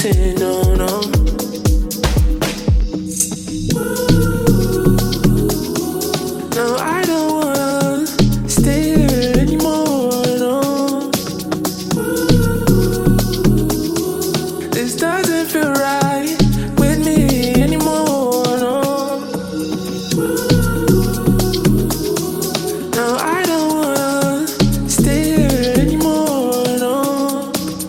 chasing, no, no. No, I don't wanna stay here anymore, no. This doesn't feel right with me anymore, no. No, I don't wanna stay here anymore, no.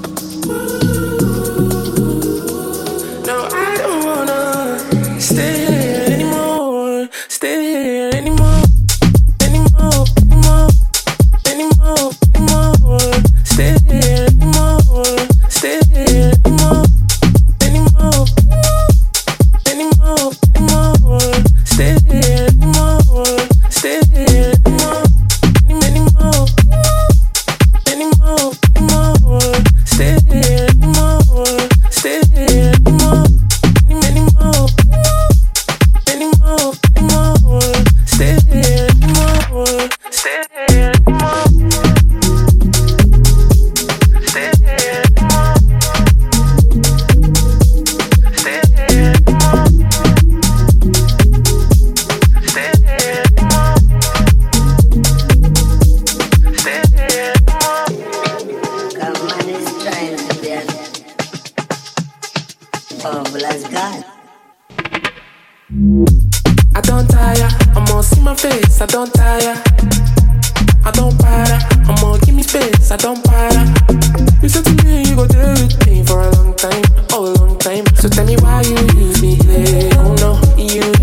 No, I don't wanna stay here anymore, stay here anymore, anymore, anymore, anymore, anymore, stay here anymore, stay here anymore, anymore, anymore, anymore, stay here anymore, stay here anymore, anymore, anymore, anymore, stay here anymore, stay here anymore, anymore, anymore, anymore, stay here anymore, stay here anymore, stay here anymore, stay here anymore, stay here anymore, stay here anymore. Come on, it's trying to be as powerful as God. I don't tire, I'ma see my face, I don't tire. I don't para, I'ma give me space, I don't para. You said to me you go deal with me for a long time, oh a long time. So tell me why you use me play, oh no, you